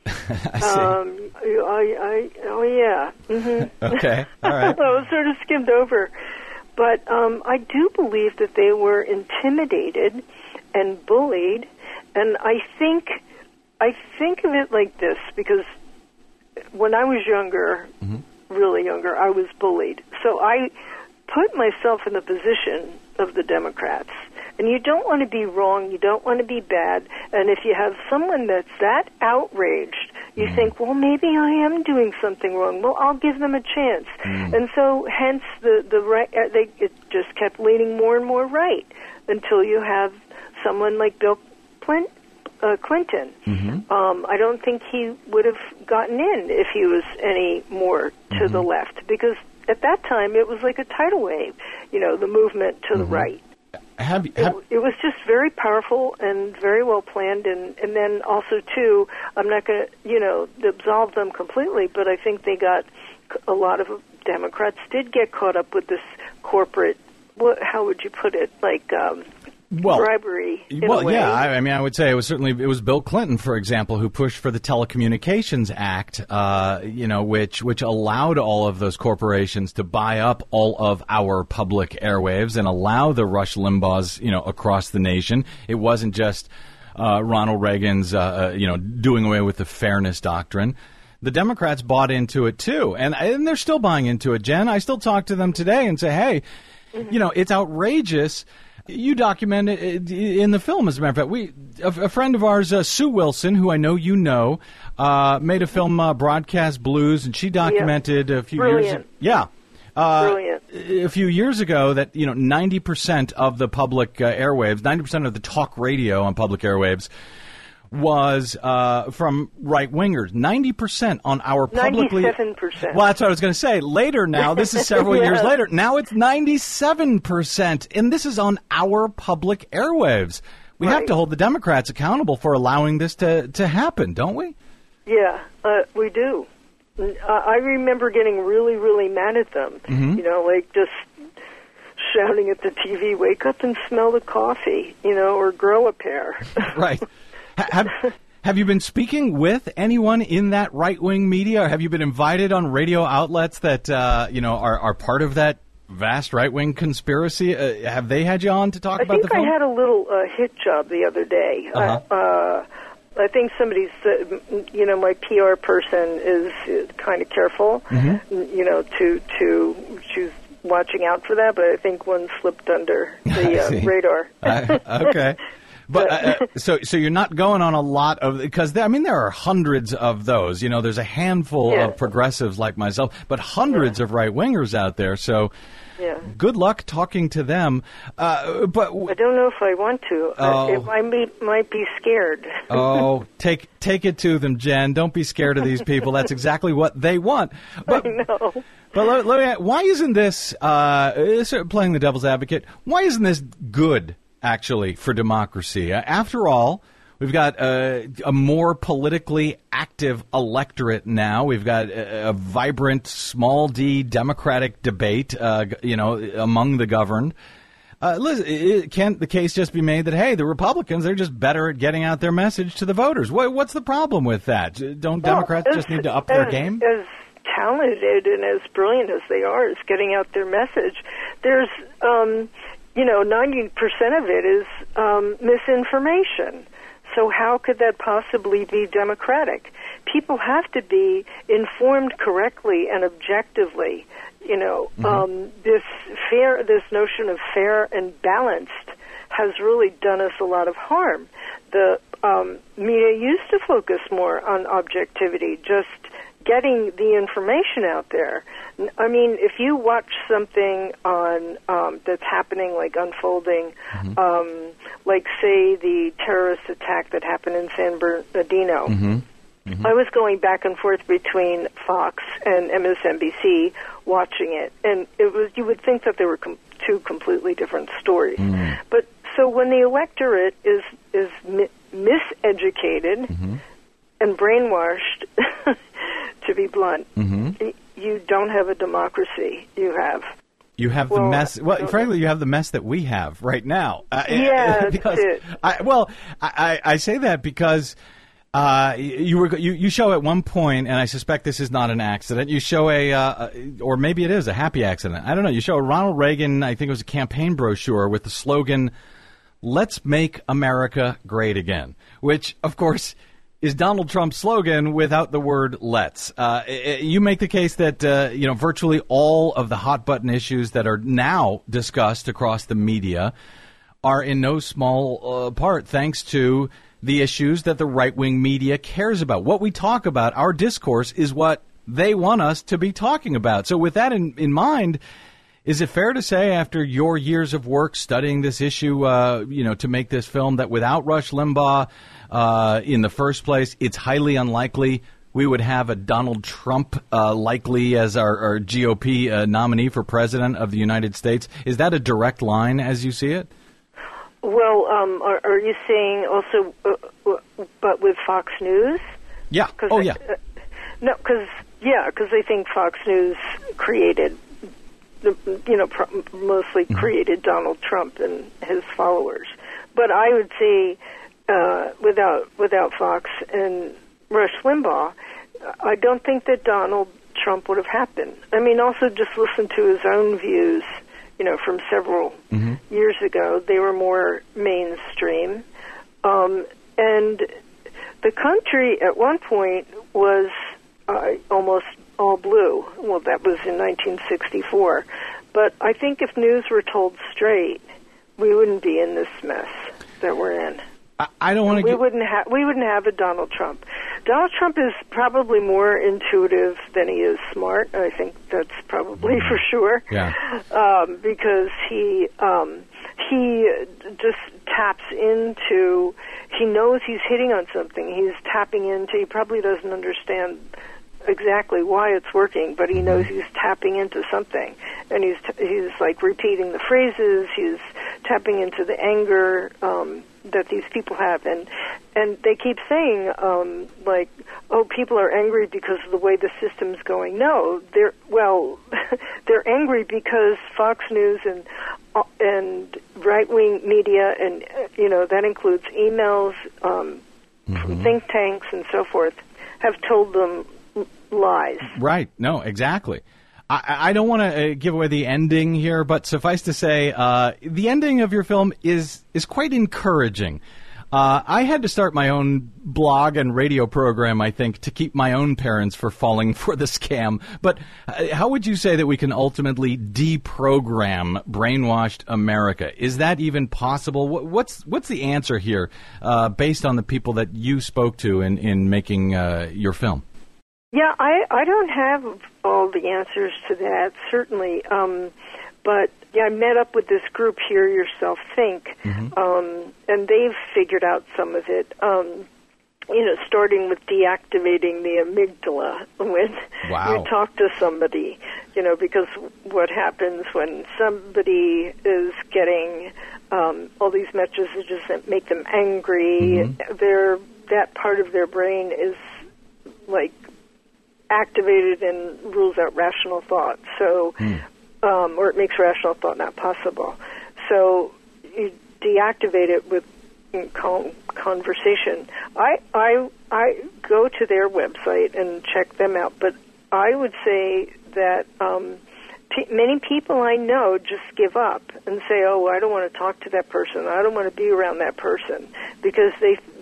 I see. Um, I, I, oh yeah. Mm-hmm. Okay, all right. I was sort of skimmed over. But um, I do believe that they were intimidated and bullied, and I think, I think of it like this, because when I was younger, mm-hmm. really younger, I was bullied. So I put myself in the position of the Democrats. And you don't want to be wrong, you don't want to be bad, and if you have someone that's that outraged, you mm. think, well, maybe I am doing something wrong. Well, I'll give them a chance. Mm. And so, hence, the, the right, uh, they it just kept leaning more and more right until you have someone like Bill Clint, uh, Clinton. Mm-hmm. Um, I don't think he would have gotten in if he was any more to mm-hmm. the left, because at that time it was like a tidal wave, you know, the movement to mm-hmm. the right. Have, have, it, it was just very powerful and very well planned, and, and then also, too, I'm not going to, you know, absolve them completely, but I think they got, a lot of Democrats did get caught up with this corporate, what, how would you put it, like um, well, bribery in well, a way. yeah, I, I mean, I would say it was certainly, it was Bill Clinton, for example, who pushed for the Telecommunications Act, uh, you know, which which allowed all of those corporations to buy up all of our public airwaves and allow the Rush Limbaughs, you know, across the nation. It wasn't just uh, Ronald Reagan's, uh, uh, you know, doing away with the fairness doctrine. The Democrats bought into it, too, and, and they're still buying into it, Jen. I still talk to them today and say, hey, mm-hmm. you know, it's outrageous. You document it in the film, as a matter of fact. We, a, a friend of ours, uh, Sue Wilson, who I know you know, uh, made a film, uh, Broadcast Blues, and she documented yeah. a few Brilliant. years. Yeah, uh, Brilliant. A few years ago that you know ninety percent of the public uh, airwaves, ninety percent of the talk radio on public airwaves was uh, from right wingers. Ninety percent on our publicly. Ninety-seven percent. Well, that's what I was going to say. Later now, this is several yeah. years later. Now it's ninety-seven percent, and this is on our public airwaves. We right. have to hold the Democrats accountable for allowing this to to happen, don't we? Yeah, uh, we do. Uh, I remember getting really, really mad at them. Mm-hmm. You know, like just shouting at the T V, "Wake up and smell the coffee," you know, or grow a pair. Right. Have, have you been speaking with anyone in that right-wing media, or have you been invited on radio outlets that uh, you know are, are part of that vast right-wing conspiracy? Uh, have they had you on to talk I about the film? I think I had a little uh, hit job the other day. Uh-huh. Uh, uh, I think somebody's, uh, you know, my P R person is uh, kind of careful, mm-hmm. you know, to to she's watching out for that. But I think one slipped under the uh, radar. uh, okay. But uh, so so you're not going on a lot of, because I mean there are hundreds of those. You know, there's a handful yeah. of progressives like myself, but hundreds yeah. of right wingers out there. So yeah. good luck talking to them. Uh, but I don't know if I want to. Oh. Uh, I may, might be scared. oh, take take it to them, Jen. Don't be scared of these people. That's exactly what they want. But, I know. But let, let me ask, why isn't this uh, playing the devil's advocate? Why isn't this good? Actually, for democracy. After all, we've got a, a more politically active electorate now. We've got a, a vibrant, small d democratic debate, uh, you know, among the governed. Uh, listen, can't the case just be made that, hey, the Republicans, they're just better at getting out their message to the voters? What, what's the problem with that? Don't well, Democrats as, just need to up as, their game? As talented and as brilliant as they are as getting out their message, there's... Um, You know, ninety percent of it is um, misinformation. So how could that possibly be democratic? People have to be informed correctly and objectively. You know, Mm-hmm. um, this fair, this notion of fair and balanced has really done us a lot of harm. The um, media used to focus more on objectivity, just getting the information out there. I mean, if you watch something on um, that's happening, like unfolding, Mm-hmm. um, like say the terrorist attack that happened in San Bernardino. Mm-hmm. Mm-hmm. I was going back and forth between Fox and M S N B C watching it, and it was you would think that they were com- two completely different stories. Mm. But so when the electorate is is mi- miseducated Mm-hmm. and brainwashed, to be blunt, Mm-hmm. y- you don't have a democracy. You have. You have the Well, mess. Well, frankly, you have the mess that we have right now. Uh, Yeah, that's because it. I, well, I, I I say that because uh, you were you, you show at one point, and I suspect this is not an accident. You show a, uh, or maybe it is a happy accident. I don't know. You show a Ronald Reagan. I think it was a campaign brochure with the slogan, "Let's make America great again," which, of course, is Donald Trump's slogan without the word "let's." Uh, you make the case that uh, you know virtually all of the hot button issues that are now discussed across the media are in no small uh, part thanks to the issues that the right-wing media cares about. What we talk about, our discourse, is what they want us to be talking about. So with that in, in mind, is it fair to say, after your years of work studying this issue, uh, you know, to make this film, that without Rush Limbaugh uh, in the first place, it's highly unlikely we would have a Donald Trump uh, likely as our, our G O P uh, nominee for president of the United States? Is that a direct line as you see it? Well, um, are, are you saying also, uh, uh, but with Fox News? Yeah. Oh, yeah. Uh, no, because yeah, because I think Fox News created, you know, pro- mostly Mm-hmm. created Donald Trump and his followers. But I would say, uh, without without Fox and Rush Limbaugh, I don't think that Donald Trump would have happened. I mean, also just listen to his own views. You know, from several Mm-hmm. years ago, they were more mainstream. Um, and the country at one point was uh, almost all blue. Well, that was in nineteen sixty-four. But I think if news were told straight, we wouldn't be in this mess that we're in. I, I don't want to We get... wouldn't have. We wouldn't have a Donald Trump. Donald Trump is probably more intuitive than he is smart. I think that's probably for sure. Yeah. Um, because he um, he just taps into. He knows he's hitting on something. He's tapping into. He probably doesn't understand exactly why it's working, but he knows he's tapping into something, and he's t- he's like repeating the phrases. He's tapping into the anger um, that these people have, and and they keep saying um, like, oh, people are angry because of the way the system's going. No, they're well, they're angry because Fox News and uh, and right wing media, and uh, you know that includes emails um, from think tanks and so forth, have told them lies. Right. No, exactly. I, I don't want to uh, give away the ending here, but suffice to say, uh, the ending of your film is is quite encouraging. Uh, I had to start my own blog and radio program, I think, to keep my own parents from falling for the scam. But uh, how would you say that we can ultimately deprogram brainwashed America? Is that even possible? What, what's what's the answer here, uh, based on the people that you spoke to in, in making uh, your film? Yeah, I, I don't have all the answers to that, certainly. Um, but yeah, I met up with this group, Hear Yourself Think, Mm-hmm. um, and they've figured out some of it. Um, you know, starting with deactivating the amygdala when Wow. you talk to somebody. You know, because what happens when somebody is getting um, all these messages that make them angry, Mm-hmm. their that part of their brain is like activated and rules out rational thought. So, Mm. um, or it makes rational thought not possible. So you deactivate it with calm conversation. I I I go to their website and check them out, but I would say that um, p- many people I know just give up and say, "Oh, I don't want to talk to that person. I don't want to be around that person," because they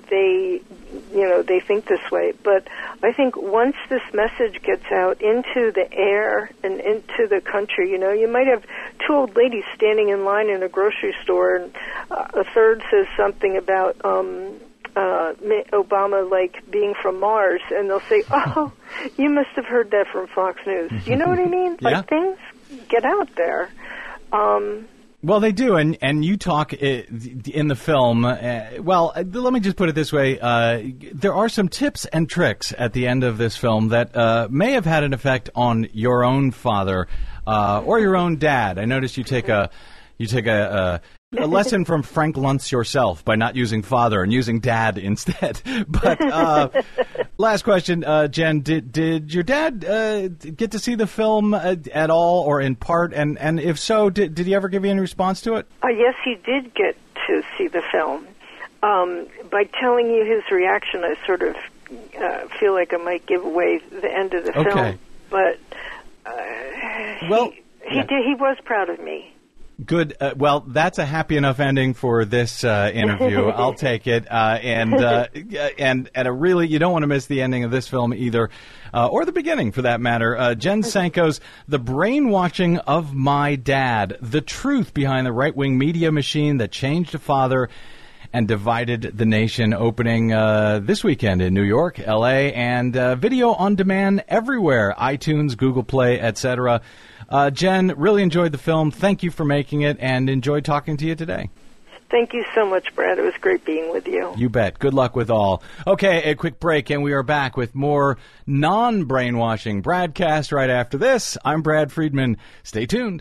they, you know, they think this way. But I think once this message gets out into the air and into the country, you know, you might have two old ladies standing in line in a grocery store, and uh, a third says something about um, uh, Obama, like, being from Mars, and they'll say, oh, you must have heard that from Fox News. You know what I mean? Yeah. Like, things get out there. Um, Well, they do, and and you talk uh, in the film. Uh, well, uh, let me just put it this way: uh, there are some tips and tricks at the end of this film that uh, may have had an effect on your own father uh, or your own dad. I noticed you take a you take a. a A lesson from Frank Luntz yourself by not using father and using dad instead. But uh, last question, uh, Jen, did did your dad uh, get to see the film at, at all or in part? And, and if so, did, did he ever give you any response to it? Uh, yes, he did get to see the film. Um, by telling you his reaction, I sort of uh, feel like I might give away the end of the Okay. film. But uh, well, he, he, yeah. did, he was proud of me. Good. Uh, well, that's a happy enough ending for this uh, interview. I'll take it. Uh, and uh, and and a really, you don't want to miss the ending of this film either, uh, or the beginning for that matter. Uh, Jen Sanko's "The Brainwashing of My Dad: The Truth Behind the Right-Wing Media Machine That Changed a Father and Divided the Nation," opening uh, this weekend in New York, L A, and uh, video on demand everywhere: iTunes, Google Play, et cetera. Uh, Jen, really enjoyed the film. Thank you for making it, and enjoyed talking to you today. Thank you so much, Brad. It was great being with you. You bet. Good luck with all. Okay, a quick break, and we are back with more non-brainwashing Bradcast right after this. I'm Brad Friedman. Stay tuned.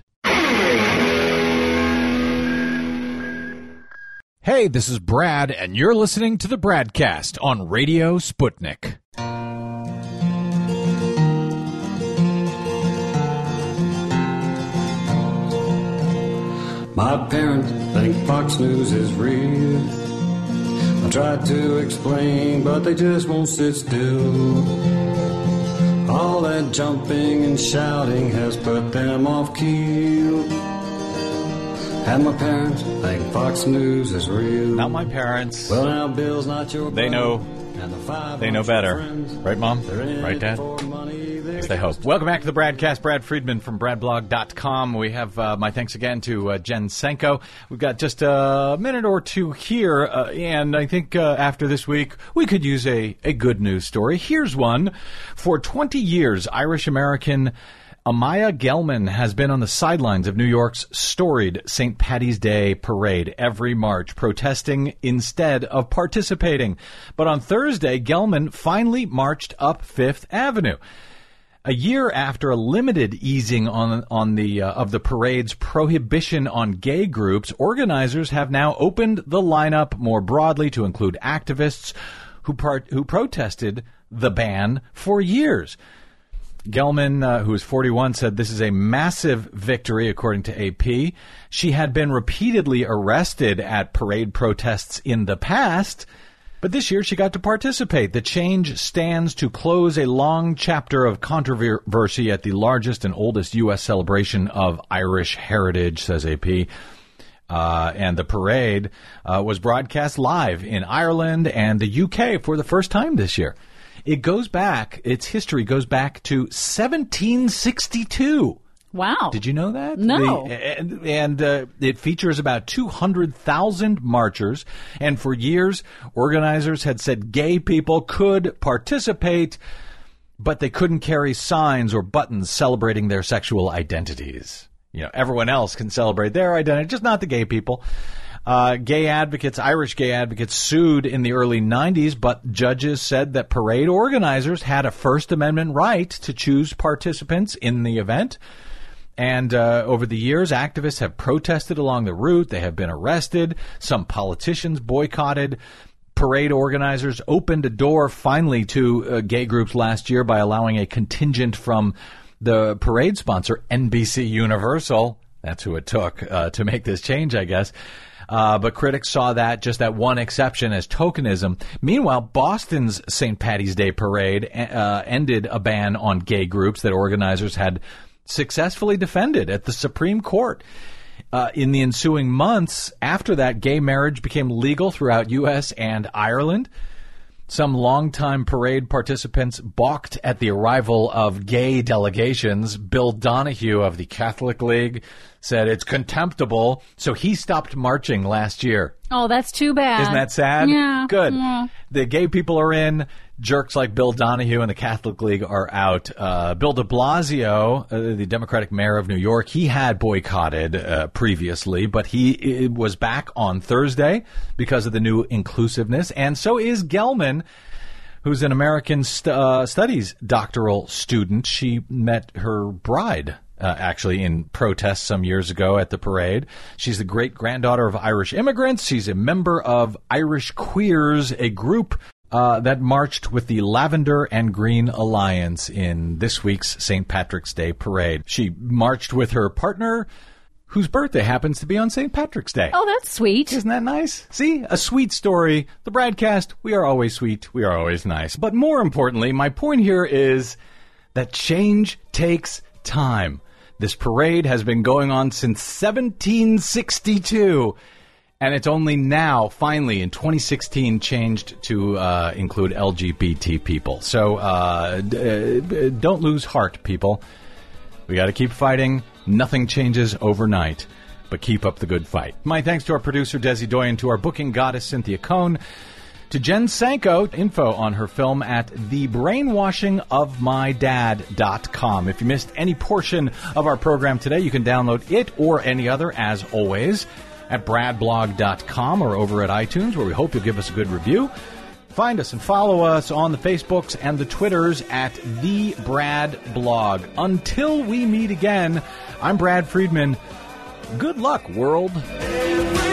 Hey, this is Brad, and you're listening to the Bradcast on Radio Sputnik. My parents think Fox News is real. I tried to explain, but they just won't sit still. All that jumping and shouting has put them off keel. And my parents think Fox News is real. Not my parents. Well, now Bill's not your They know. and the five They know better. Right, Mom? Right, Dad? At least I hope. Welcome back to the Bradcast. Brad Friedman from brad blog dot com. We have uh, my thanks again to uh, Jen Sanko. We've got just a minute or two here, uh, and I think uh, after this week, we could use a, a good news story. Here's one. For twenty years, Irish-American Amaya Gelman has been on the sidelines of New York's storied Saint Paddy's Day parade every March, protesting instead of participating. But on Thursday, Gelman finally marched up Fifth Avenue. A year after a limited easing on on the uh, of the parade's prohibition on gay groups, organizers have now opened the lineup more broadly to include activists who part, who protested the ban for years. Gelman, uh, who is forty-one, said this is a massive victory, according to A P. She had been repeatedly arrested at parade protests in the past, but this year she got to participate. The change stands to close a long chapter of controversy at the largest and oldest U S celebration of Irish heritage, says A P. Uh, and the parade uh, was broadcast live in Ireland and the U K for the first time this year. It goes back, its history goes back to seventeen sixty-two. Wow. Did you know that? No. The, and and uh, it features about two hundred thousand marchers. And for years, organizers had said gay people could participate, but they couldn't carry signs or buttons celebrating their sexual identities. You know, everyone else can celebrate their identity, just not the gay people. Uh, gay advocates, Irish gay advocates, sued in the early nineties, but judges said that parade organizers had a First Amendment right to choose participants in the event. And uh, over the years, activists have protested along the route. They have been arrested. Some politicians boycotted. Parade organizers opened a door finally to uh, gay groups last year by allowing a contingent from the parade sponsor, N B C Universal. That's who it took uh, to make this change, I guess. Uh, but critics saw that, just that one exception, as tokenism. Meanwhile, Boston's Saint Paddy's Day parade uh, ended a ban on gay groups that organizers had successfully defended at the Supreme Court. Uh, in the ensuing months after that, gay marriage became legal throughout U S and Ireland. Some longtime parade participants balked at the arrival of gay delegations. Bill Donahue of the Catholic League said it's contemptible, so he stopped marching last year. Oh, that's too bad. Isn't that sad? Yeah. Good. Yeah. The gay people are in. Jerks like Bill Donahue and the Catholic League are out. Uh, Bill de Blasio, uh, the Democratic mayor of New York, he had boycotted uh, previously, but he was back on Thursday because of the new inclusiveness. And so is Gelman, who's an American st- uh, studies doctoral student. She met her bride Uh, actually in protest some years ago at the parade. She's the great-granddaughter of Irish immigrants. She's a member of Irish Queers, a group uh, that marched with the Lavender and Green Alliance in this week's Saint Patrick's Day parade. She marched with her partner, whose birthday happens to be on Saint Patrick's Day. Oh, that's sweet. Isn't that nice? See? A sweet story. The Bradcast, we are always sweet. We are always nice. But more importantly, my point here is that change takes time. This parade has been going on since seventeen sixty-two, and it's only now, finally, in twenty sixteen, changed to uh, include L G B T people. So uh, d- d- don't lose heart, people. We got to keep fighting. Nothing changes overnight, but keep up the good fight. My thanks to our producer, Desi Doyen, to our booking goddess, Cynthia Cohn, to Jen Sanko. Info on her film at the brainwashing of my dad dot com. If you missed any portion of our program today, you can download it or any other, as always, at brad blog dot com or over at iTunes, where we hope you'll give us a good review. Find us and follow us on the Facebooks and the Twitters at The Brad Blog. Until we meet again, I'm Brad Friedman. Good luck, world.